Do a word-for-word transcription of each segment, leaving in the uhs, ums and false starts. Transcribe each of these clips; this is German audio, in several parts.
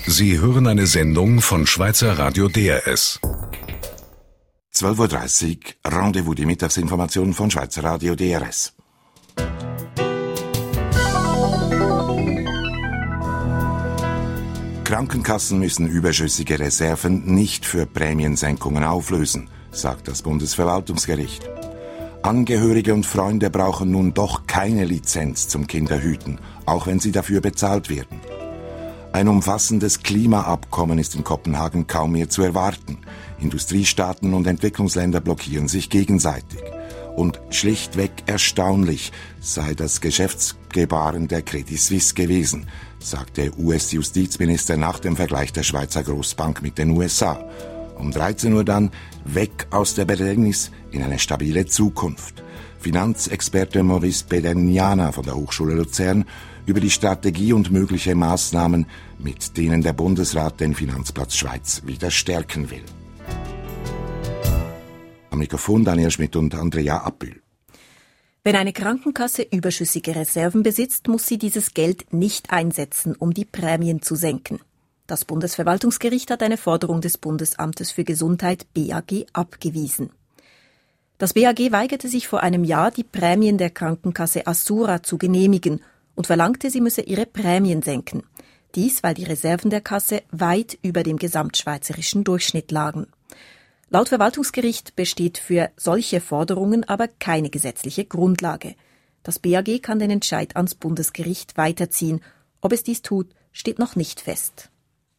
Sie hören eine Sendung von Schweizer Radio D R S. zwölf Uhr dreißig, Rendezvous, die Mittagsinformation von Schweizer Radio D R S. Krankenkassen müssen überschüssige Reserven nicht für Prämiensenkungen auflösen, sagt das Bundesverwaltungsgericht. Angehörige und Freunde brauchen nun doch keine Lizenz zum Kinderhüten, auch wenn sie dafür bezahlt werden. Ein umfassendes Klimaabkommen ist in Kopenhagen kaum mehr zu erwarten. Industriestaaten und Entwicklungsländer blockieren sich gegenseitig. Und schlichtweg erstaunlich sei das Geschäftsgebaren der Credit Suisse gewesen, sagte U S-Justizminister nach dem Vergleich der Schweizer Großbank mit den U S A. Um dreizehn Uhr dann weg aus der Bedrängnis in eine stabile Zukunft. Finanzexperte Maurice Bedeniana von der Hochschule Luzern über die Strategie und mögliche Maßnahmen, mit denen der Bundesrat den Finanzplatz Schweiz wieder stärken will. Am Mikrofon Daniel Schmidt und Andrea Appel. Wenn eine Krankenkasse überschüssige Reserven besitzt, muss sie dieses Geld nicht einsetzen, um die Prämien zu senken. Das Bundesverwaltungsgericht hat eine Forderung des Bundesamtes für Gesundheit B A G abgewiesen. Das B A G weigerte sich vor einem Jahr, die Prämien der Krankenkasse Assura zu genehmigen und verlangte, sie müsse ihre Prämien senken. Dies, weil die Reserven der Kasse weit über dem gesamtschweizerischen Durchschnitt lagen. Laut Verwaltungsgericht besteht für solche Forderungen aber keine gesetzliche Grundlage. Das B A G kann den Entscheid ans Bundesgericht weiterziehen. Ob es dies tut, steht noch nicht fest.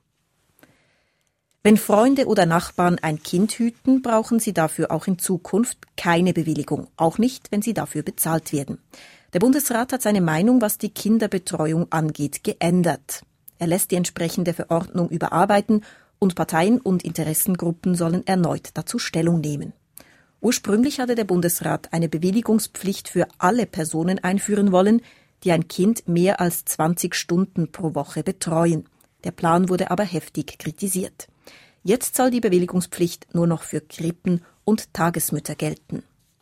Wenn Freunde oder Nachbarn ein Kind hüten, brauchen sie dafür auch in Zukunft keine Bewilligung, auch nicht, wenn sie dafür bezahlt werden. Der Bundesrat hat seine Meinung, was die Kinderbetreuung angeht, geändert. Er lässt die entsprechende Verordnung überarbeiten und Parteien und Interessengruppen sollen erneut dazu Stellung nehmen. Ursprünglich hatte der Bundesrat eine Bewilligungspflicht für alle Personen einführen wollen, die ein Kind mehr als zwanzig Stunden pro Woche betreuen. Der Plan wurde aber heftig kritisiert. Jetzt soll die Bewilligungspflicht nur noch für Krippen und Tagesmütter gelten.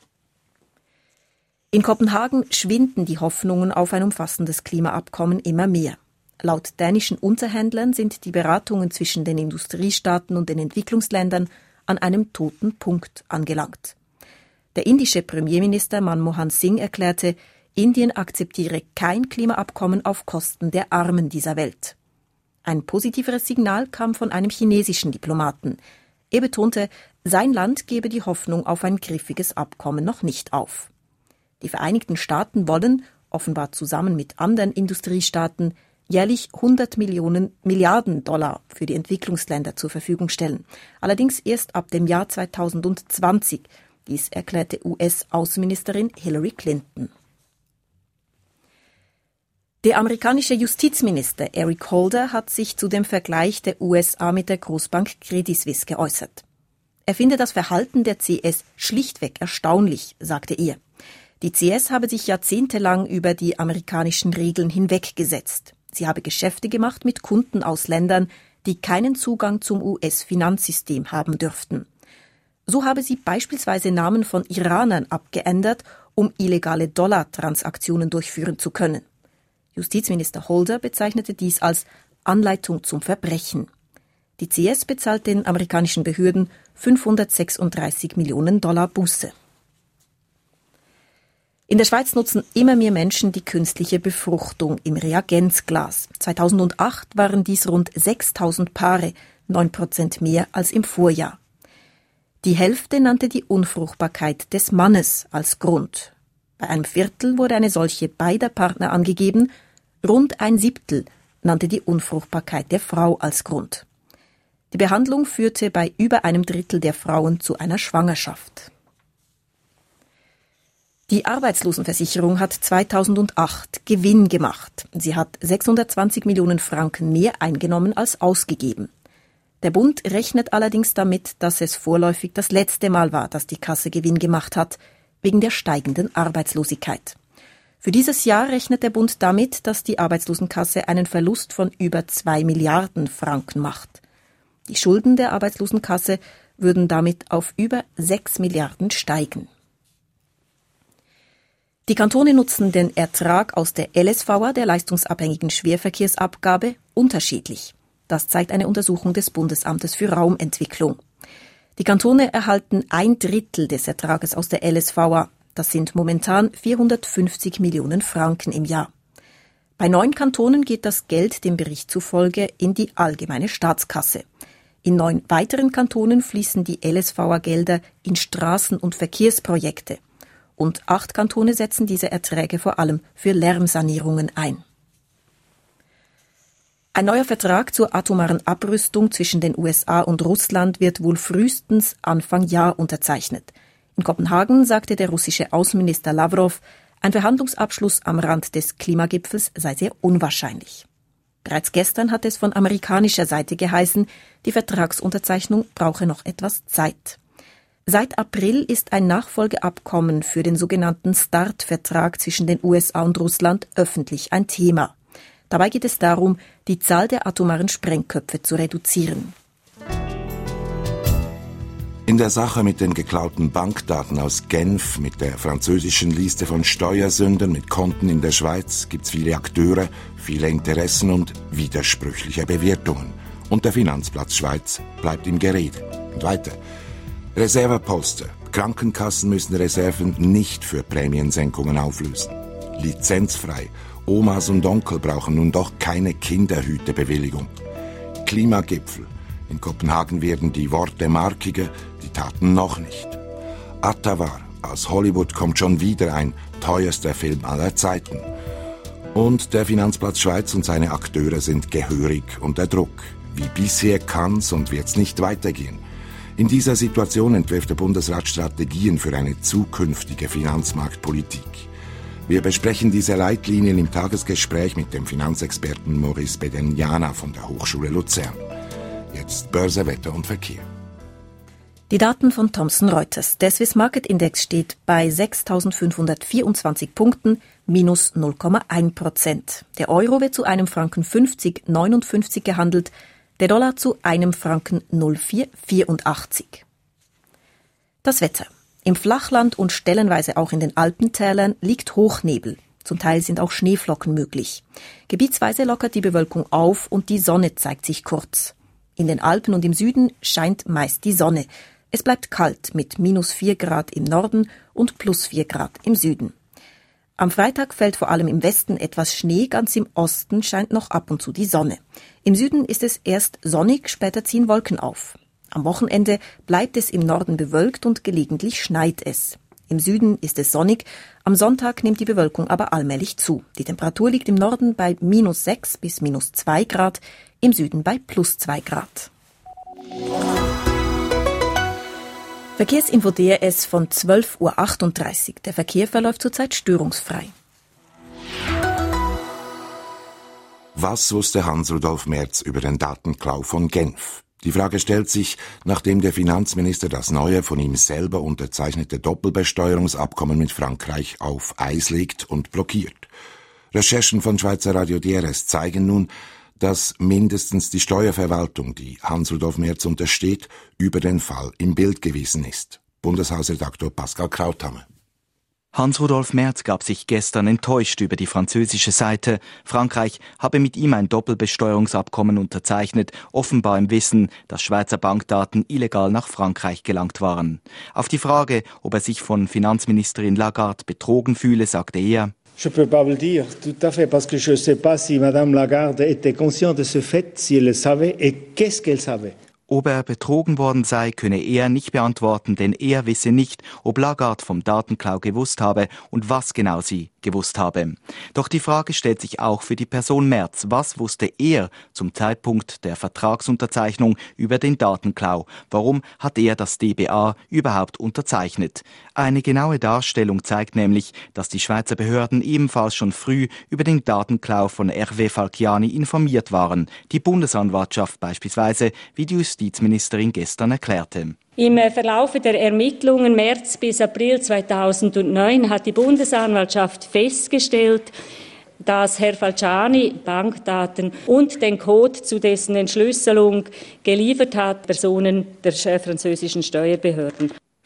In Kopenhagen schwinden die Hoffnungen auf ein umfassendes Klimaabkommen immer mehr. Laut dänischen Unterhändlern sind die Beratungen zwischen den Industriestaaten und den Entwicklungsländern an einem toten Punkt angelangt. Der indische Premierminister Manmohan Singh erklärte, Indien akzeptiere kein Klimaabkommen auf Kosten der Armen dieser Welt. Ein positiveres Signal kam von einem chinesischen Diplomaten. Er betonte, sein Land gebe die Hoffnung auf ein griffiges Abkommen noch nicht auf. Die Vereinigten Staaten wollen, offenbar zusammen mit anderen Industriestaaten, jährlich hundert Millionen Milliarden Dollar für die Entwicklungsländer zur Verfügung stellen. Allerdings erst ab dem Jahr zweitausendzwanzig. Dies erklärte U S-Außenministerin Hillary Clinton. Der amerikanische Justizminister Eric Holder hat sich zu dem Vergleich der U S A mit der Großbank Credit Suisse geäußert. Er finde das Verhalten der C S schlichtweg erstaunlich, sagte er. Die C S habe sich jahrzehntelang über die amerikanischen Regeln hinweggesetzt. Sie habe Geschäfte gemacht mit Kunden aus Ländern, die keinen Zugang zum U S-Finanzsystem haben dürften. So habe sie beispielsweise Namen von Iranern abgeändert, um illegale Dollartransaktionen durchführen zu können. Justizminister Holder bezeichnete dies als Anleitung zum Verbrechen. Die C S bezahlt den amerikanischen Behörden fünfhundertsechsunddreißig Millionen Dollar Buße. In der Schweiz nutzen immer mehr Menschen die künstliche Befruchtung im Reagenzglas. zweitausendacht waren dies rund sechstausend Paare, neun Prozent mehr als im Vorjahr. Die Hälfte nannte die Unfruchtbarkeit des Mannes als Grund. Bei einem Viertel wurde eine solche beider Partner angegeben, rund ein Siebtel nannte die Unfruchtbarkeit der Frau als Grund. Die Behandlung führte bei über einem Drittel der Frauen zu einer Schwangerschaft. Die Arbeitslosenversicherung hat zweitausendacht Gewinn gemacht. Sie hat sechshundertzwanzig Millionen Franken mehr eingenommen als ausgegeben. Der Bund rechnet allerdings damit, dass es vorläufig das letzte Mal war, dass die Kasse Gewinn gemacht hat, wegen der steigenden Arbeitslosigkeit. Für dieses Jahr rechnet der Bund damit, dass die Arbeitslosenkasse einen Verlust von über zwei Milliarden Franken macht. Die Schulden der Arbeitslosenkasse würden damit auf über sechs Milliarden steigen. Die Kantone nutzen den Ertrag aus der L S V A, der leistungsabhängigen Schwerverkehrsabgabe, unterschiedlich. Das zeigt eine Untersuchung des Bundesamtes für Raumentwicklung. Die Kantone erhalten ein Drittel des Ertrages aus der L S V A. Das sind momentan vierhundertfünfzig Millionen Franken im Jahr. Bei neun Kantonen geht das Geld dem Bericht zufolge in die allgemeine Staatskasse. In neun weiteren Kantonen fließen die L S V A-Gelder in Straßen- und Verkehrsprojekte. Und acht Kantone setzen diese Erträge vor allem für Lärmsanierungen ein. Ein neuer Vertrag zur atomaren Abrüstung zwischen den U S A und Russland wird wohl frühestens Anfang Jahr unterzeichnet. In Kopenhagen sagte der russische Außenminister Lawrow, ein Verhandlungsabschluss am Rand des Klimagipfels sei sehr unwahrscheinlich. Bereits gestern hat es von amerikanischer Seite geheißen, die Vertragsunterzeichnung brauche noch etwas Zeit. Seit April ist ein Nachfolgeabkommen für den sogenannten START-Vertrag zwischen den U S A und Russland öffentlich ein Thema. Dabei geht es darum, die Zahl der atomaren Sprengköpfe zu reduzieren. In der Sache mit den geklauten Bankdaten aus Genf, mit der französischen Liste von Steuersündern mit Konten in der Schweiz, gibt's viele Akteure, viele Interessen und widersprüchliche Bewertungen. Und der Finanzplatz Schweiz bleibt im Gerede. Und weiter. Reserveposter. Krankenkassen müssen Reserven nicht für Prämiensenkungen auflösen. Lizenzfrei. Omas und Onkel brauchen nun doch keine Kinderhütebewilligung. Klimagipfel. In Kopenhagen werden die Worte markiger, die Taten noch nicht. Atawar, aus Hollywood kommt schon wieder ein teuerster Film aller Zeiten. Und der Finanzplatz Schweiz und seine Akteure sind gehörig unter Druck. Wie bisher kann's und wird's nicht weitergehen. In dieser Situation entwirft der Bundesrat Strategien für eine zukünftige Finanzmarktpolitik. Wir besprechen diese Leitlinien im Tagesgespräch mit dem Finanzexperten Maurice Bedegnana von der Hochschule Luzern. Jetzt Börse, Wetter und Verkehr. Die Daten von Thomson Reuters. Der Swiss Market Index steht bei sechstausendfünfhundertvierundzwanzig Punkten, minus null Komma eins Prozent. Der Euro wird zu einem Franken fünfzig Komma neunundfünfzig gehandelt, der Dollar zu einem Franken null Komma vier vierundachtzig. Das Wetter. Im Flachland und stellenweise auch in den Alpentälern liegt Hochnebel. Zum Teil sind auch Schneeflocken möglich. Gebietsweise lockert die Bewölkung auf und die Sonne zeigt sich kurz. In den Alpen und im Süden scheint meist die Sonne. Es bleibt kalt mit minus vier Grad im Norden und plus vier Grad im Süden. Am Freitag fällt vor allem im Westen etwas Schnee, ganz im Osten scheint noch ab und zu die Sonne. Im Süden ist es erst sonnig, später ziehen Wolken auf. Am Wochenende bleibt es im Norden bewölkt und gelegentlich schneit es. Im Süden ist es sonnig, am Sonntag nimmt die Bewölkung aber allmählich zu. Die Temperatur liegt im Norden bei minus sechs bis minus zwei Grad, im Süden bei plus zwei Grad. Verkehrsinfo D R S von zwölf Uhr achtunddreißig. Der Verkehr verläuft zurzeit störungsfrei. Was wusste Hans-Rudolf Merz über den Datenklau von Genf? Die Frage stellt sich, nachdem der Finanzminister das neue, von ihm selber unterzeichnete Doppelbesteuerungsabkommen mit Frankreich auf Eis legt und blockiert. Recherchen von Schweizer Radio D R S zeigen nun, dass mindestens die Steuerverwaltung, die Hans-Rudolf Merz untersteht, über den Fall im Bild gewesen ist. Bundeshausredaktor Pascal Krauthammer. Hans-Rudolf Merz gab sich gestern enttäuscht über die französische Seite. Frankreich habe mit ihm ein Doppelbesteuerungsabkommen unterzeichnet, offenbar im Wissen, dass Schweizer Bankdaten illegal nach Frankreich gelangt waren. Auf die Frage, ob er sich von Finanzministerin Lagarde betrogen fühle, sagte er: Je peux pas vous le dire tout à fait parce que je sais pas si Madame Lagarde était consciente de ce fait, si elle le savait et qu'est-ce qu'elle savait. Ob er betrogen worden sei, könne er nicht beantworten, denn er wisse nicht, ob Lagarde vom Datenklau gewusst habe und was genau sie gewusst habe. Doch die Frage stellt sich auch für die Person Merz. Was wusste er zum Zeitpunkt der Vertragsunterzeichnung über den Datenklau? Warum hat er das D B A überhaupt unterzeichnet? Eine genaue Darstellung zeigt nämlich, dass die Schweizer Behörden ebenfalls schon früh über den Datenklau von Hervé Falciani informiert waren. Die Bundesanwaltschaft beispielsweise, wie die Justizministerin gestern erklärte. Im Verlauf der Ermittlungen März bis April zweitausendneun hat die Bundesanwaltschaft festgestellt, dass Herr Falciani Bankdaten und den Code zu dessen Entschlüsselung geliefert hat, Personen der französischen Steuerbehörden.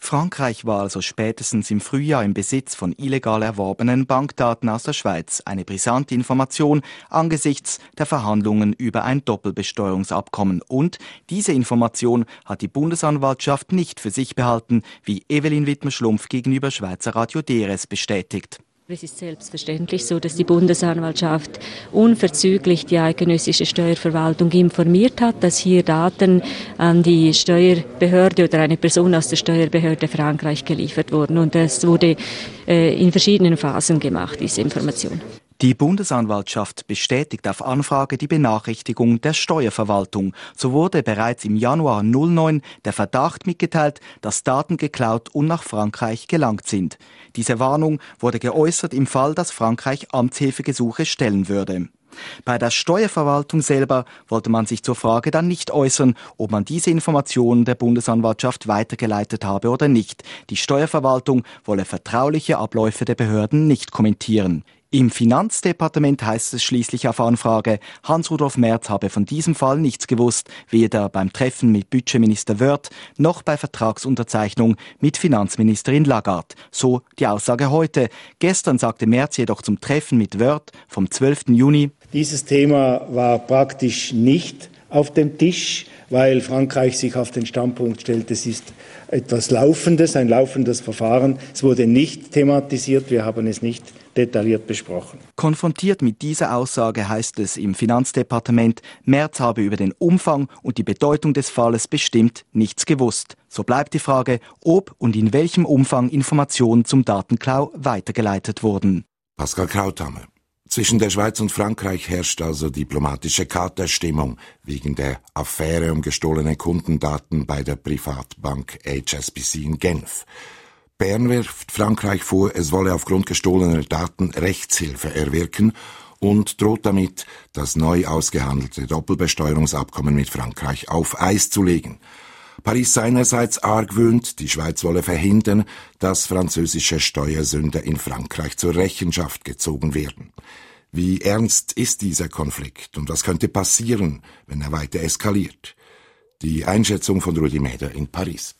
Frankreich war also spätestens im Frühjahr im Besitz von illegal erworbenen Bankdaten aus der Schweiz. Eine brisante Information angesichts der Verhandlungen über ein Doppelbesteuerungsabkommen. Und diese Information hat die Bundesanwaltschaft nicht für sich behalten, wie Evelyn Wittmer-Schlumpf gegenüber Schweizer Radio D R S bestätigt. Es ist selbstverständlich so, dass die Bundesanwaltschaft unverzüglich die eidgenössische Steuerverwaltung informiert hat, dass hier Daten an die Steuerbehörde oder eine Person aus der Steuerbehörde Frankreich geliefert wurden. Und das wurde äh, in verschiedenen Phasen gemacht, diese Information. Die Bundesanwaltschaft bestätigt auf Anfrage die Benachrichtigung der Steuerverwaltung. So wurde bereits im Januar null neun der Verdacht mitgeteilt, dass Daten geklaut und nach Frankreich gelangt sind. Diese Warnung wurde geäußert im Fall, dass Frankreich Amtshilfegesuche stellen würde. Bei der Steuerverwaltung selber wollte man sich zur Frage dann nicht äußern, ob man diese Informationen der Bundesanwaltschaft weitergeleitet habe oder nicht. Die Steuerverwaltung wolle vertrauliche Abläufe der Behörden nicht kommentieren. Im Finanzdepartement heißt es schließlich auf Anfrage, Hans-Rudolf Merz habe von diesem Fall nichts gewusst, weder beim Treffen mit Budgetminister Wörth noch bei Vertragsunterzeichnung mit Finanzministerin Lagarde. So die Aussage heute. Gestern sagte Merz jedoch zum Treffen mit Wörth vom zwölften Juni: Dieses Thema war praktisch nicht auf dem Tisch, weil Frankreich sich auf den Standpunkt stellt, es ist etwas Laufendes, ein laufendes Verfahren. Es wurde nicht thematisiert, wir haben es nicht detailliert besprochen. Konfrontiert mit dieser Aussage heißt es im Finanzdepartement, Merz habe über den Umfang und die Bedeutung des Falles bestimmt nichts gewusst. So bleibt die Frage, ob und in welchem Umfang Informationen zum Datenklau weitergeleitet wurden. Pascal Krauthammer. Zwischen der Schweiz und Frankreich herrscht also diplomatische Katerstimmung wegen der Affäre um gestohlene Kundendaten bei der Privatbank H S B C in Genf. Bern wirft Frankreich vor, es wolle aufgrund gestohlener Daten Rechtshilfe erwirken und droht damit, das neu ausgehandelte Doppelbesteuerungsabkommen mit Frankreich auf Eis zu legen. Paris seinerseits argwöhnt, die Schweiz wolle verhindern, dass französische Steuersünder in Frankreich zur Rechenschaft gezogen werden. Wie ernst ist dieser Konflikt und was könnte passieren, wenn er weiter eskaliert? Die Einschätzung von Rudi Mäder in Paris.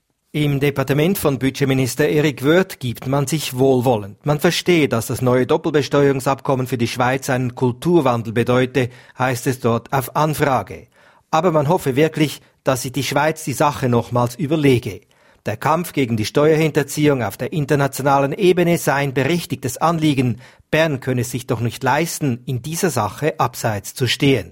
Im Departement von Budgetminister Eric Wörth gibt man sich wohlwollend. Man verstehe, dass das neue Doppelbesteuerungsabkommen für die Schweiz einen Kulturwandel bedeute, heißt es dort auf Anfrage. Aber man hoffe wirklich, dass sich die Schweiz die Sache nochmals überlege. Der Kampf gegen die Steuerhinterziehung auf der internationalen Ebene sei ein berechtigtes Anliegen. Bern könne es sich doch nicht leisten, in dieser Sache abseits zu stehen.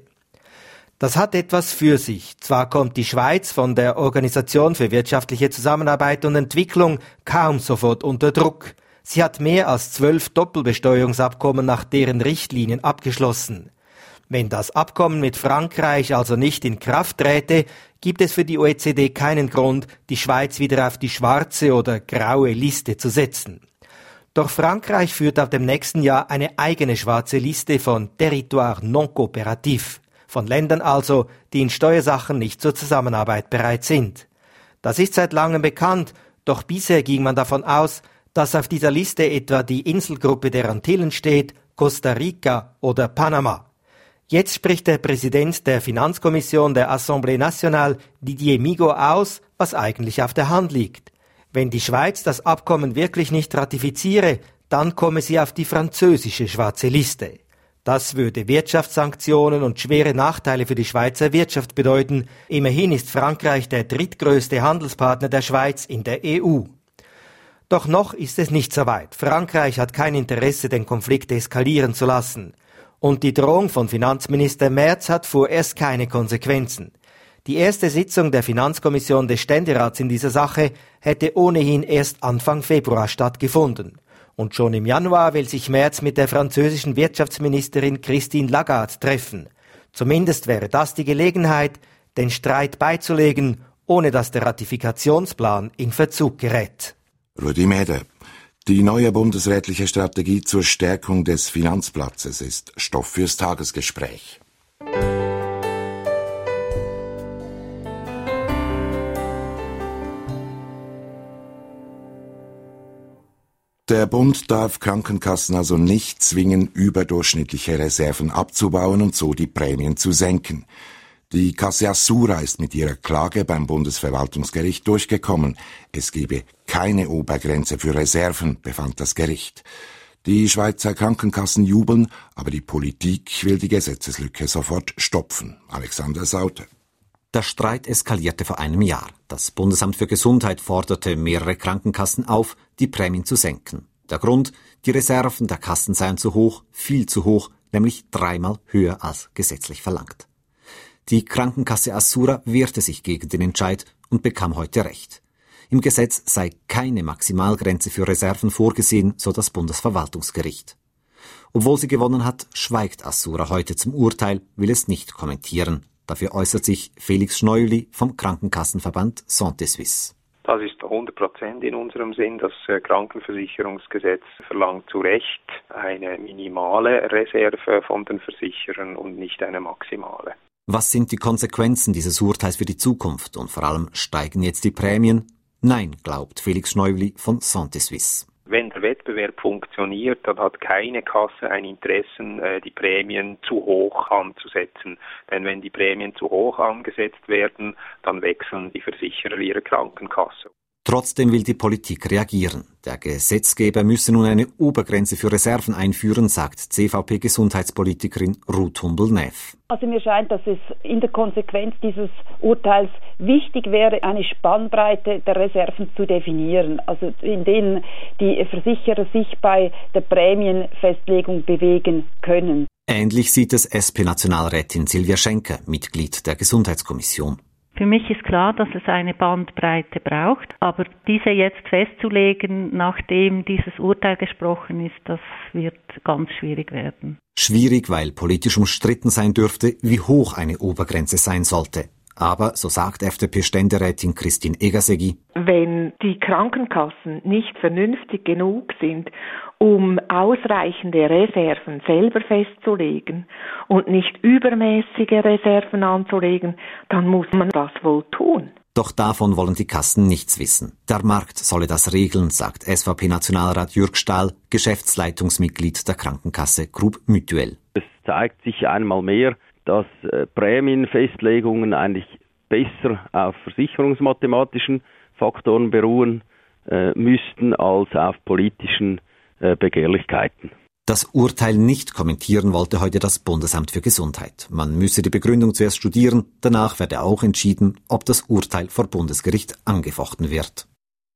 Das hat etwas für sich. Zwar kommt die Schweiz von der Organisation für wirtschaftliche Zusammenarbeit und Entwicklung kaum sofort unter Druck. Sie hat mehr als zwölf Doppelbesteuerungsabkommen nach deren Richtlinien abgeschlossen. Wenn das Abkommen mit Frankreich also nicht in Kraft träte, gibt es für die O E C D keinen Grund, die Schweiz wieder auf die schwarze oder graue Liste zu setzen. Doch Frankreich führt ab dem nächsten Jahr eine eigene schwarze Liste von Territoire non coopératif, von Ländern also, die in Steuersachen nicht zur Zusammenarbeit bereit sind. Das ist seit langem bekannt, doch bisher ging man davon aus, dass auf dieser Liste etwa die Inselgruppe der Antillen steht, Costa Rica oder Panama. Jetzt spricht der Präsident der Finanzkommission der Assemblée Nationale, Didier Migaud, aus, was eigentlich auf der Hand liegt. Wenn die Schweiz das Abkommen wirklich nicht ratifiziere, dann komme sie auf die französische schwarze Liste. Das würde Wirtschaftssanktionen und schwere Nachteile für die Schweizer Wirtschaft bedeuten. Immerhin ist Frankreich der drittgrößte Handelspartner der Schweiz in der E U. Doch noch ist es nicht so weit. Frankreich hat kein Interesse, den Konflikt eskalieren zu lassen. Und die Drohung von Finanzminister Merz hat vorerst keine Konsequenzen. Die erste Sitzung der Finanzkommission des Ständerats in dieser Sache hätte ohnehin erst Anfang Februar stattgefunden. Und schon im Januar will sich Merz mit der französischen Wirtschaftsministerin Christine Lagarde treffen. Zumindest wäre das die Gelegenheit, den Streit beizulegen, ohne dass der Ratifikationsplan in Verzug gerät. Rudi Mäder. Die neue bundesrätliche Strategie zur Stärkung des Finanzplatzes ist Stoff fürs Tagesgespräch. Der Bund darf Krankenkassen also nicht zwingen, überdurchschnittliche Reserven abzubauen und so die Prämien zu senken. Die Kasse Assura ist mit ihrer Klage beim Bundesverwaltungsgericht durchgekommen. Es gebe keine Obergrenze für Reserven, befand das Gericht. Die Schweizer Krankenkassen jubeln, aber die Politik will die Gesetzeslücke sofort stopfen. Alexander Sauter. Der Streit eskalierte vor einem Jahr. Das Bundesamt für Gesundheit forderte mehrere Krankenkassen auf, die Prämien zu senken. Der Grund, die Reserven der Kassen seien zu hoch, viel zu hoch, nämlich dreimal höher als gesetzlich verlangt. Die Krankenkasse Assura wehrte sich gegen den Entscheid und bekam heute Recht. Im Gesetz sei keine Maximalgrenze für Reserven vorgesehen, so das Bundesverwaltungsgericht. Obwohl sie gewonnen hat, schweigt Assura heute zum Urteil, will es nicht kommentieren. Dafür äußert sich Felix Schneuli vom Krankenkassenverband Santé Suisse. Das ist hundert Prozent in unserem Sinn. Das Krankenversicherungsgesetz verlangt zu Recht eine minimale Reserve von den Versicherern und nicht eine maximale. Was sind die Konsequenzen dieses Urteils für die Zukunft und vor allem steigen jetzt die Prämien? Nein, glaubt Felix Schneuli von Santé Suisse. Wenn der Wettbewerb funktioniert, dann hat keine Kasse ein Interesse, die Prämien zu hoch anzusetzen. Denn wenn die Prämien zu hoch angesetzt werden, dann wechseln die Versicherer ihre Krankenkasse. Trotzdem will die Politik reagieren. Der Gesetzgeber müsse nun eine Obergrenze für Reserven einführen, sagt C V P-Gesundheitspolitikerin Ruth Humbel-Neff. Also mir scheint, dass es in der Konsequenz dieses Urteils wichtig wäre, eine Spannbreite der Reserven zu definieren, also in denen die Versicherer sich bei der Prämienfestlegung bewegen können. Ähnlich sieht es S P-Nationalrätin Silvia Schenker, Mitglied der Gesundheitskommission. Für mich ist klar, dass es eine Bandbreite braucht, aber diese jetzt festzulegen, nachdem dieses Urteil gesprochen ist, das wird ganz schwierig werden. Schwierig, weil politisch umstritten sein dürfte, wie hoch eine Obergrenze sein sollte. Aber, so sagt F D P-Ständerätin Christine Egasegui, wenn die Krankenkassen nicht vernünftig genug sind, um ausreichende Reserven selber festzulegen und nicht übermäßige Reserven anzulegen, dann muss man das wohl tun. Doch davon wollen die Kassen nichts wissen. Der Markt solle das regeln, sagt S V P-Nationalrat Jürg Stahl, Geschäftsleitungsmitglied der Krankenkasse Groupe Mutuelle. Es zeigt sich einmal mehr, dass äh, Prämienfestlegungen eigentlich besser auf versicherungsmathematischen Faktoren beruhen äh, müssten als auf politischen äh, Begehrlichkeiten. Das Urteil nicht kommentieren wollte heute das Bundesamt für Gesundheit. Man müsse die Begründung zuerst studieren, danach werde auch entschieden, ob das Urteil vor Bundesgericht angefochten wird.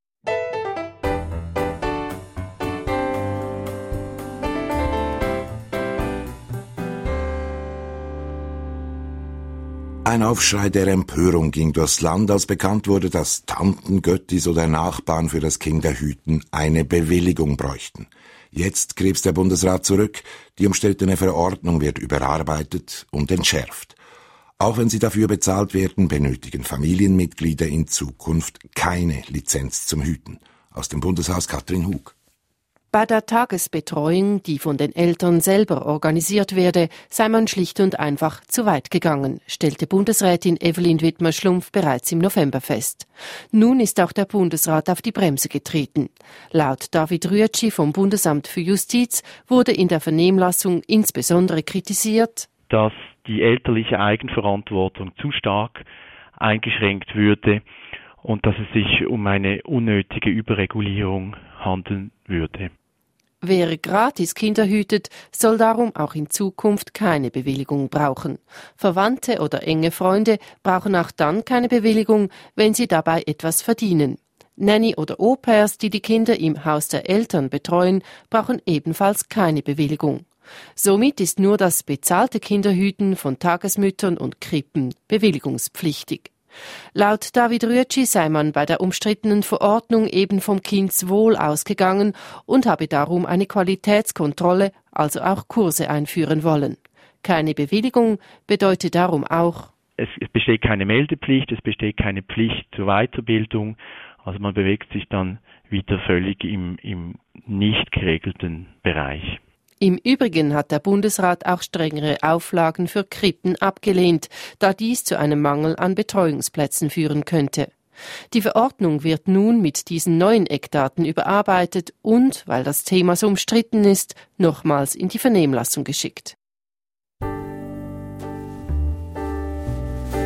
Ein Aufschrei der Empörung ging durchs Land, als bekannt wurde, dass Tanten, Göttis oder Nachbarn für das Kinderhüten eine Bewilligung bräuchten. Jetzt krebst der Bundesrat zurück, die umstrittene Verordnung wird überarbeitet und entschärft. Auch wenn sie dafür bezahlt werden, benötigen Familienmitglieder in Zukunft keine Lizenz zum Hüten. Aus dem Bundeshaus Katrin Hug. Bei der Tagesbetreuung, die von den Eltern selber organisiert werde, sei man schlicht und einfach zu weit gegangen, stellte Bundesrätin Evelyn Wittmer-Schlumpf bereits im November fest. Nun ist auch der Bundesrat auf die Bremse getreten. Laut David Rüetschi vom Bundesamt für Justiz wurde in der Vernehmlassung insbesondere kritisiert, dass die elterliche Eigenverantwortung zu stark eingeschränkt würde und dass es sich um eine unnötige Überregulierung handeln würde. Wer gratis Kinder hütet, soll darum auch in Zukunft keine Bewilligung brauchen. Verwandte oder enge Freunde brauchen auch dann keine Bewilligung, wenn sie dabei etwas verdienen. Nanny oder Au-pairs, die die Kinder im Haus der Eltern betreuen, brauchen ebenfalls keine Bewilligung. Somit ist nur das bezahlte Kinderhüten von Tagesmüttern und Krippen bewilligungspflichtig. Laut David Rüetschi sei man bei der umstrittenen Verordnung eben vom Kindswohl ausgegangen und habe darum eine Qualitätskontrolle, also auch Kurse einführen wollen. Keine Bewilligung bedeutet darum auch: Es besteht keine Meldepflicht, es besteht keine Pflicht zur Weiterbildung, also man bewegt sich dann wieder völlig im, im nicht geregelten Bereich. Im Übrigen hat der Bundesrat auch strengere Auflagen für Krippen abgelehnt, da dies zu einem Mangel an Betreuungsplätzen führen könnte. Die Verordnung wird nun mit diesen neuen Eckdaten überarbeitet und, weil das Thema so umstritten ist, nochmals in die Vernehmlassung geschickt.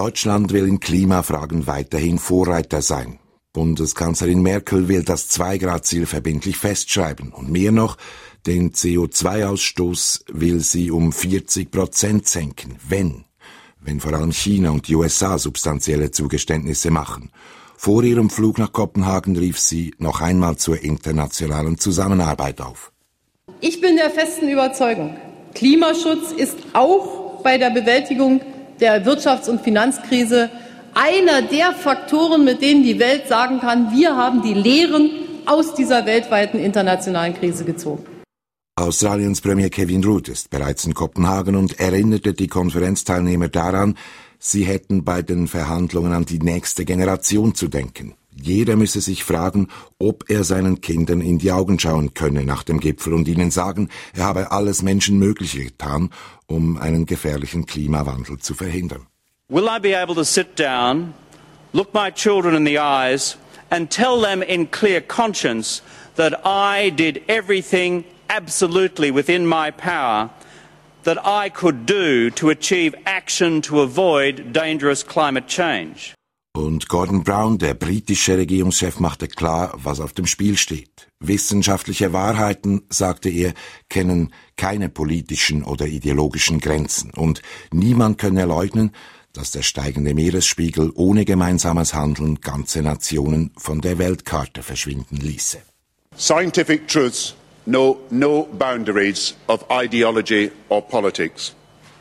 Deutschland will in Klimafragen weiterhin Vorreiter sein. Bundeskanzlerin Merkel will das zwei Grad Ziel verbindlich festschreiben. Und mehr noch, den C O zwei Ausstoß will sie um vierzig Prozent senken, wenn, wenn vor allem China und die U S A substanzielle Zugeständnisse machen. Vor ihrem Flug nach Kopenhagen rief sie noch einmal zur internationalen Zusammenarbeit auf. Ich bin der festen Überzeugung, Klimaschutz ist auch bei der Bewältigung der Wirtschafts- und Finanzkrise einer der Faktoren, mit denen die Welt sagen kann, wir haben die Lehren aus dieser weltweiten internationalen Krise gezogen. Australiens Premier Kevin Rudd ist bereits in Kopenhagen und erinnerte die Konferenzteilnehmer daran, sie hätten bei den Verhandlungen an die nächste Generation zu denken. Jeder müsse sich fragen, ob er seinen Kindern in die Augen schauen könne nach dem Gipfel und ihnen sagen, er habe alles Menschenmögliche getan, um einen gefährlichen Klimawandel zu verhindern. Will I be able to sit down, look my children in the eyes and tell them in clear conscience that I did everything absolutely within my power that I could do to achieve action to avoid dangerous climate change? Und Gordon Brown, der britische Regierungschef, machte klar, was auf dem Spiel steht. Wissenschaftliche Wahrheiten, sagte er, kennen keine politischen oder ideologischen Grenzen. Und niemand könne leugnen, dass der steigende Meeresspiegel ohne gemeinsames Handeln ganze Nationen von der Weltkarte verschwinden ließe. Scientific truths know no boundaries of ideology or politics.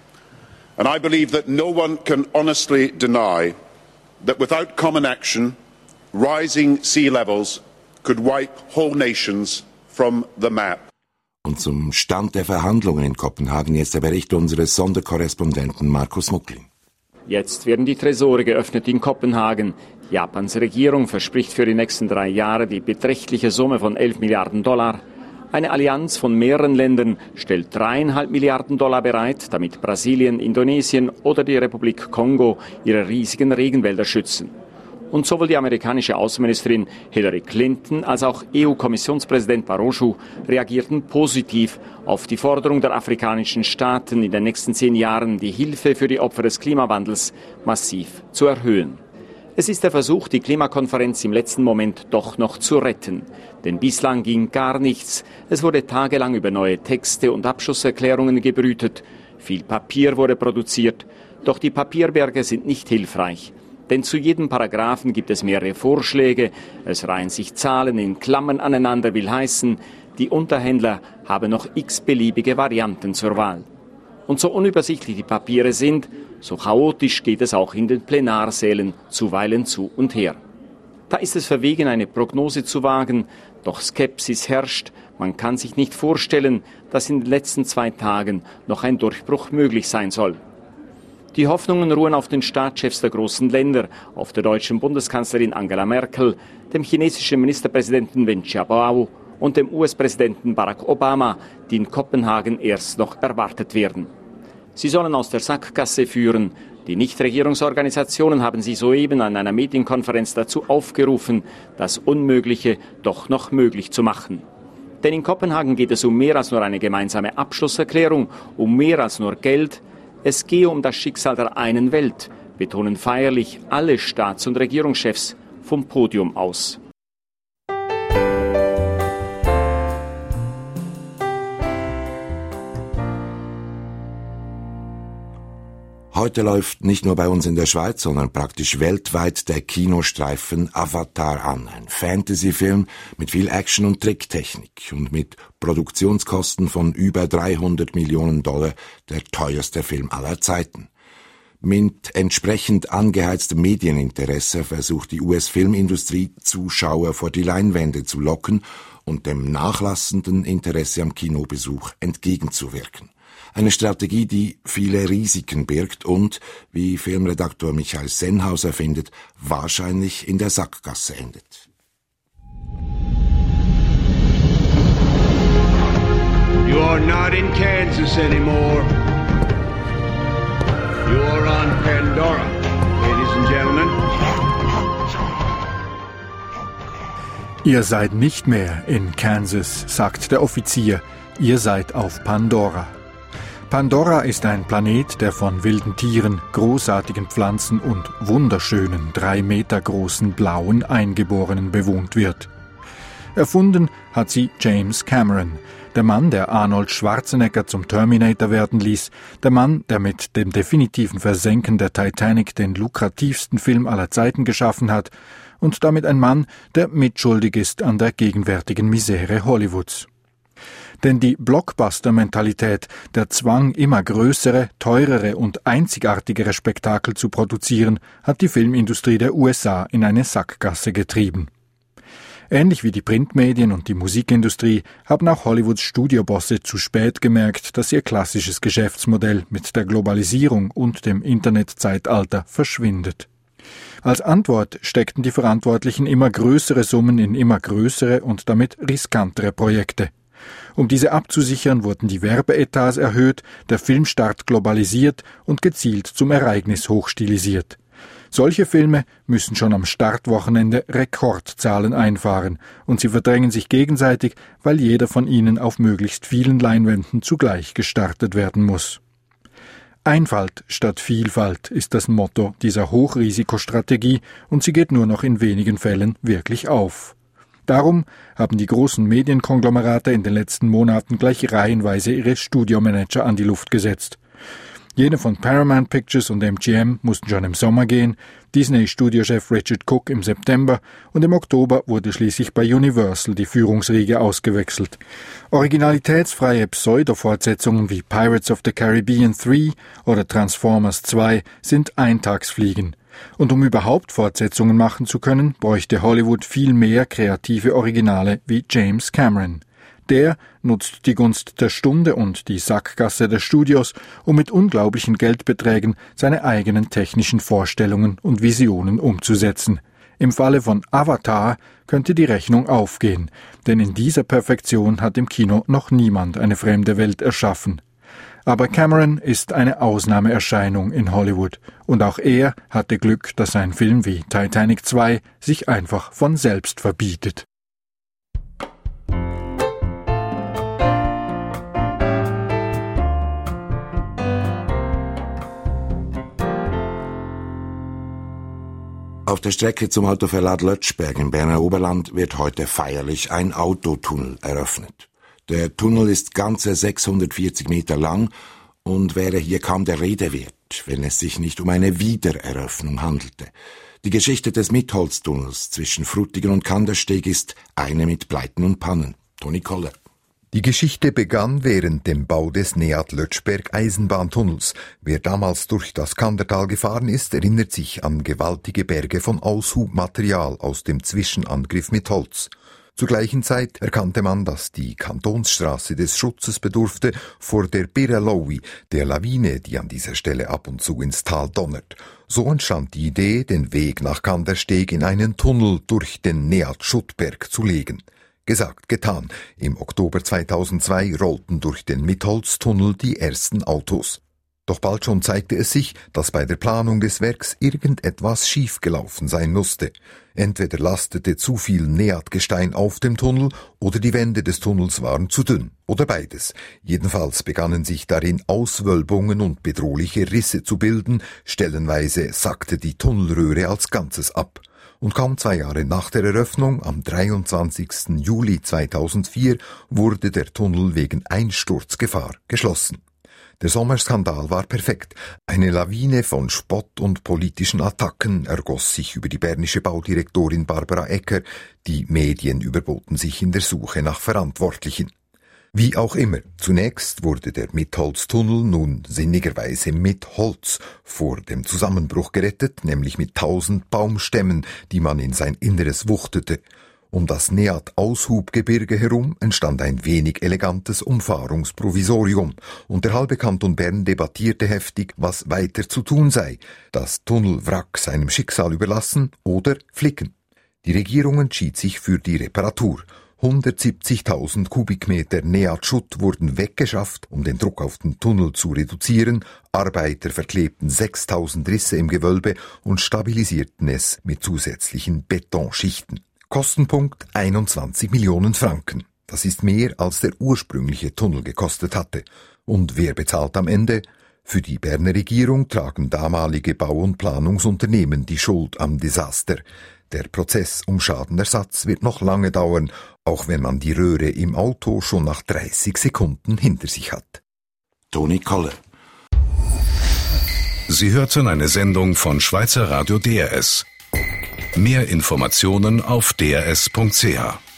And I believe that no one can honestly deny that without common action, rising sea levels could wipe whole nations from the map. Und zum Stand der Verhandlungen in Kopenhagen jetzt der Bericht unseres Sonderkorrespondenten Markus Mucklin. Jetzt werden die Tresore geöffnet in Kopenhagen. Japans Regierung verspricht für die nächsten drei Jahre die beträchtliche Summe von elf Milliarden Dollar. Eine Allianz von mehreren Ländern stellt dreieinhalb Milliarden Dollar bereit, damit Brasilien, Indonesien oder die Republik Kongo ihre riesigen Regenwälder schützen. Und sowohl die amerikanische Außenministerin Hillary Clinton als auch E U-Kommissionspräsident Barroso reagierten positiv auf die Forderung der afrikanischen Staaten, in den nächsten zehn Jahren die Hilfe für die Opfer des Klimawandels massiv zu erhöhen. Es ist der Versuch, die Klimakonferenz im letzten Moment doch noch zu retten. Denn bislang ging gar nichts. Es wurde tagelang über neue Texte und Abschlusserklärungen gebrütet. Viel Papier wurde produziert. Doch die Papierberge sind nicht hilfreich. Denn zu jedem Paragraphen gibt es mehrere Vorschläge. Es reihen sich Zahlen in Klammern aneinander, will heißen, die Unterhändler haben noch x-beliebige Varianten zur Wahl. Und so unübersichtlich die Papiere sind, so chaotisch geht es auch in den Plenarsälen zuweilen zu und her. Da ist es verwegen, eine Prognose zu wagen, doch Skepsis herrscht. Man kann sich nicht vorstellen, dass in den letzten zwei Tagen noch ein Durchbruch möglich sein soll. Die Hoffnungen ruhen auf den Staatschefs der großen Länder, auf der deutschen Bundeskanzlerin Angela Merkel, dem chinesischen Ministerpräsidenten Wen Jiabao und dem U S-Präsidenten Barack Obama, die in Kopenhagen erst noch erwartet werden. Sie sollen aus der Sackgasse führen. Die Nichtregierungsorganisationen haben sie soeben an einer Medienkonferenz dazu aufgerufen, das Unmögliche doch noch möglich zu machen. Denn in Kopenhagen geht es um mehr als nur eine gemeinsame Abschlusserklärung, um mehr als nur Geld. Es gehe um das Schicksal der einen Welt, betonen feierlich alle Staats- und Regierungschefs vom Podium aus. Heute läuft nicht nur bei uns in der Schweiz, sondern praktisch weltweit der Kinostreifen Avatar an. Ein Fantasy-Film mit viel Action und Tricktechnik und mit Produktionskosten von über dreihundert Millionen Dollar der teuerste Film aller Zeiten. Mit entsprechend angeheiztem Medieninteresse versucht die U S-Filmindustrie, Zuschauer vor die Leinwände zu locken und dem nachlassenden Interesse am Kinobesuch entgegenzuwirken. Eine Strategie, die viele Risiken birgt und, wie Filmredaktor Michael Sennhauser findet, wahrscheinlich in der Sackgasse endet. You are not in Kansas anymore. You are on Pandora, ladies and gentlemen. Ihr seid nicht mehr in Kansas, sagt der Offizier. Ihr seid auf Pandora. Pandora ist ein Planet, der von wilden Tieren, großartigen Pflanzen und wunderschönen, drei Meter großen blauen Eingeborenen bewohnt wird. Erfunden hat sie James Cameron, der Mann, der Arnold Schwarzenegger zum Terminator werden ließ, der Mann, der mit dem definitiven Versenken der Titanic den lukrativsten Film aller Zeiten geschaffen hat und damit ein Mann, der mitschuldig ist an der gegenwärtigen Misere Hollywoods. Denn die Blockbuster-Mentalität, der Zwang, immer größere, teurere und einzigartigere Spektakel zu produzieren, hat die Filmindustrie der U S A in eine Sackgasse getrieben. Ähnlich wie die Printmedien und die Musikindustrie haben auch Hollywoods Studiobosse zu spät gemerkt, dass ihr klassisches Geschäftsmodell mit der Globalisierung und dem Internetzeitalter verschwindet. Als Antwort steckten die Verantwortlichen immer größere Summen in immer größere und damit riskantere Projekte. Um diese abzusichern, wurden die Werbeetats erhöht, der Filmstart globalisiert und gezielt zum Ereignis hochstilisiert. Solche Filme müssen schon am Startwochenende Rekordzahlen einfahren und sie verdrängen sich gegenseitig, weil jeder von ihnen auf möglichst vielen Leinwänden zugleich gestartet werden muss. Einfalt statt Vielfalt ist das Motto dieser Hochrisikostrategie und sie geht nur noch in wenigen Fällen wirklich auf. Darum haben die großen Medienkonglomerate in den letzten Monaten gleich reihenweise ihre Studiomanager an die Luft gesetzt. Jene von Paramount Pictures und M G M mussten schon im Sommer gehen, Disney-Studiochef Richard Cook im September und im Oktober wurde schließlich bei Universal die Führungsriege ausgewechselt. Originalitätsfreie Pseudo-Fortsetzungen wie Pirates of the Caribbean drei oder Transformers zwei sind Eintagsfliegen. Und um überhaupt Fortsetzungen machen zu können, bräuchte Hollywood viel mehr kreative Originale wie James Cameron. Der nutzt die Gunst der Stunde und die Sackgasse der Studios, um mit unglaublichen Geldbeträgen seine eigenen technischen Vorstellungen und Visionen umzusetzen. Im Falle von Avatar könnte die Rechnung aufgehen, denn in dieser Perfektion hat im Kino noch niemand eine fremde Welt erschaffen. Aber Cameron ist eine Ausnahmeerscheinung in Hollywood und auch er hatte Glück, dass ein Film wie Titanic zwei sich einfach von selbst verbietet. Auf der Strecke zum Autoverlad Lötschberg im Berner Oberland wird heute feierlich ein Autotunnel eröffnet. Der Tunnel ist ganze sechshundertvierzig Meter lang und wäre hier kaum der Rede wert, wenn es sich nicht um eine Wiedereröffnung handelte. Die Geschichte des Mitholztunnels zwischen Frutigen und Kandersteg ist eine mit Pleiten und Pannen. Toni Koller. Die Geschichte begann während dem Bau des Neat-Lötschberg-Eisenbahntunnels. Wer damals durch das Kandertal gefahren ist, erinnert sich an gewaltige Berge von Aushubmaterial aus dem Zwischenangriff mit Holz. Zur gleichen Zeit erkannte man, dass die Kantonsstraße des Schutzes bedurfte vor der Birralowie, der Lawine, die an dieser Stelle ab und zu ins Tal donnert. So entstand die Idee, den Weg nach Kandersteg in einen Tunnel durch den Neat-Schuttberg zu legen. Gesagt, getan. Im Oktober zweitausendzwei rollten durch den Mitholztunnel die ersten Autos. Doch bald schon zeigte es sich, dass bei der Planung des Werks irgendetwas schiefgelaufen sein musste. Entweder lastete zu viel Neatgestein auf dem Tunnel oder die Wände des Tunnels waren zu dünn. Oder beides. Jedenfalls begannen sich darin Auswölbungen und bedrohliche Risse zu bilden. Stellenweise sackte die Tunnelröhre als Ganzes ab. Und kaum zwei Jahre nach der Eröffnung, am dreiundzwanzigsten Juli zweitausendvier, wurde der Tunnel wegen Einsturzgefahr geschlossen. Der Sommerskandal war perfekt. Eine Lawine von Spott und politischen Attacken ergoss sich über die bernische Baudirektorin Barbara Ecker. Die Medien überboten sich in der Suche nach Verantwortlichen. Wie auch immer, zunächst wurde der Mitholztunnel nun sinnigerweise mit Holz vor dem Zusammenbruch gerettet, nämlich mit tausend Baumstämmen, die man in sein Inneres wuchtete. Um das Neat-Aushubgebirge herum entstand ein wenig elegantes Umfahrungsprovisorium und der halbe Kanton Bern debattierte heftig, was weiter zu tun sei, das Tunnelwrack seinem Schicksal überlassen oder flicken. Die Regierung entschied sich für die Reparatur. hundertsiebzigtausend Kubikmeter Neat-Schutt wurden weggeschafft, um den Druck auf den Tunnel zu reduzieren. Arbeiter verklebten sechstausend Risse im Gewölbe und stabilisierten es mit zusätzlichen Betonschichten. Kostenpunkt einundzwanzig Millionen Franken. Das ist mehr, als der ursprüngliche Tunnel gekostet hatte. Und wer bezahlt am Ende? Für die Berner Regierung tragen damalige Bau- und Planungsunternehmen die Schuld am Desaster. Der Prozess um Schadenersatz wird noch lange dauern, auch wenn man die Röhre im Auto schon nach dreißig Sekunden hinter sich hat. Toni Kolle. Sie hörten eine Sendung von Schweizer Radio D R S. Mehr Informationen auf d r s punkt c h.